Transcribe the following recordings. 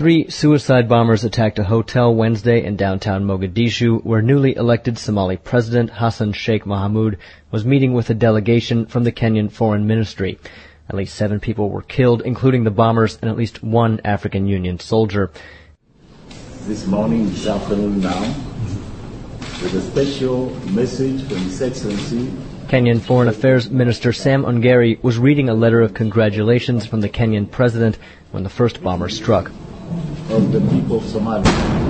3 suicide bombers attacked a hotel Wednesday in downtown Mogadishu, where newly elected Somali President Hassan Sheikh Mohamud was meeting with a delegation from the Kenyan Foreign Ministry. At least 7 people were killed, including the bombers and at least 1 African Union soldier. This morning, this afternoon now, with a special message from His Excellency, Kenyan Foreign Affairs Minister Sam Ongeri was reading a letter of congratulations from the Kenyan president when the first bomber struck. Of the people of Somalia.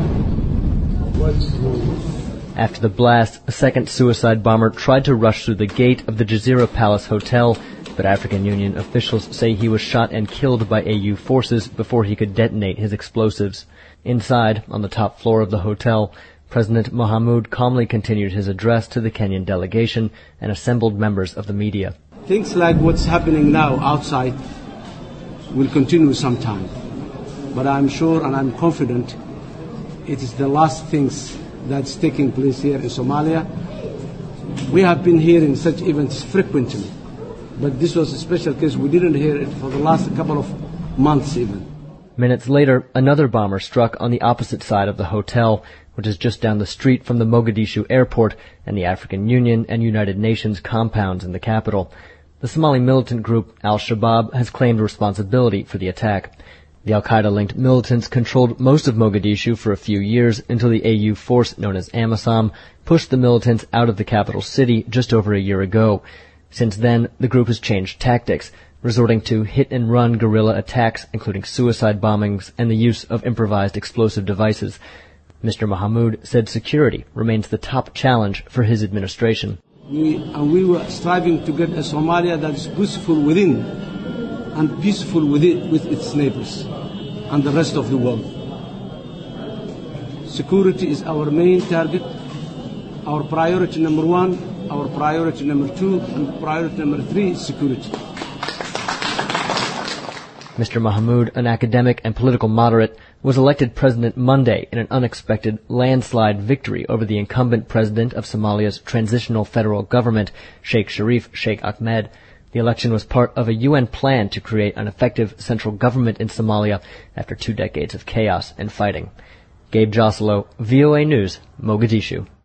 After the blast, a second suicide bomber tried to rush through the gate of the Jazeera Palace Hotel, but African Union officials say he was shot and killed by AU forces before he could detonate his explosives. Inside, on the top floor of the hotel, President Mohamud calmly continued his address to the Kenyan delegation and assembled members of the media. Things like what's happening now outside will continue sometime. But I'm sure and I'm confident it is the last things that's taking place here in Somalia. We have been hearing such events frequently, but this was a special case. We didn't hear it for the last couple of months even. Minutes later, another bomber struck on the opposite side of the hotel, which is just down the street from the Mogadishu airport and the African Union and United Nations compounds in the capital. The Somali militant group Al-Shabaab has claimed responsibility for the attack. The Al-Qaeda-linked militants controlled most of Mogadishu for a few years until the AU force known as AMISOM pushed the militants out of the capital city just over a year ago. Since then, the group has changed tactics, resorting to hit-and-run guerrilla attacks, including suicide bombings and the use of improvised explosive devices. Mr. Mohamud said security remains the top challenge for his administration. We were striving to get a Somalia that is peaceful within and peaceful with its neighbors and the rest of the world. Security is our main target, our priority number 1, our priority number 2, and priority number 3 is security. Mr. Mohamud, an academic and political moderate, was elected president Monday in an unexpected landslide victory over the incumbent president of Somalia's transitional federal government, Sheikh Sharif Sheikh Ahmed. The election was part of a UN plan to create an effective central government in Somalia after 2 decades of chaos and fighting. Gabe Joselo, VOA News, Mogadishu.